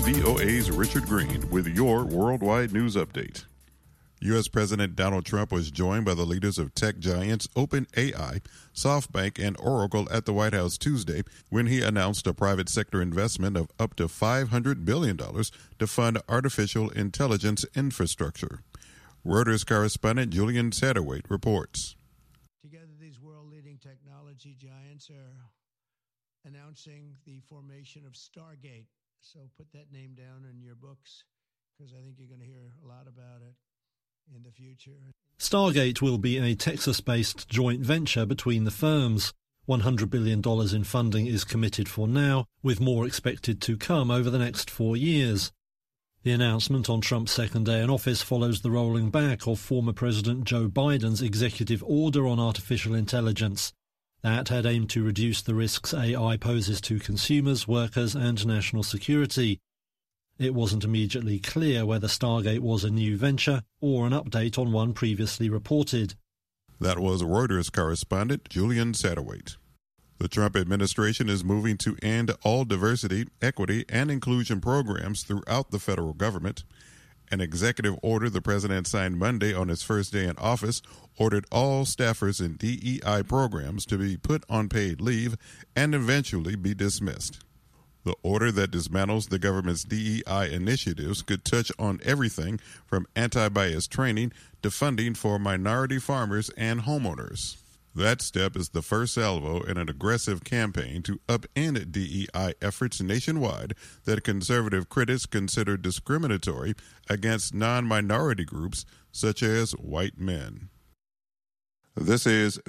VOA's Richard Green with your Worldwide News Update. U.S. President Donald Trump was joined by the leaders of tech giants OpenAI, SoftBank, and Oracle at the White House Tuesday when he announced a private sector investment of up to $500 billion to fund artificial intelligence infrastructure. Reuters correspondent Julian Satterwhite reports. Together, these world-leading technology giants are announcing the formation of Stargate. So put that name down in your books because I think you're going to hear a lot about it in the future. Stargate will be a Texas-based joint venture between the firms. $100 billion in funding is committed for now, with more expected to come over the next 4 years. The announcement on Trump's second day in office follows the rolling back of former President Joe Biden's executive order on artificial intelligence. That had aimed to reduce the risks AI poses to consumers, workers, and national security. It wasn't immediately clear whether Stargate was a new venture or an update on one previously reported. That was Reuters correspondent Julian Satterwhite. The Trump administration is moving to end all diversity, equity, and inclusion programs throughout the federal government. An executive order the president signed Monday on his first day in office ordered all staffers in DEI programs to be put on paid leave and eventually be dismissed. The order that dismantles the government's DEI initiatives could touch on everything from anti-bias training to funding for minority farmers and homeowners. That step is the first salvo in an aggressive campaign to upend DEI efforts nationwide that conservative critics consider discriminatory against non-minority groups such as white men. This is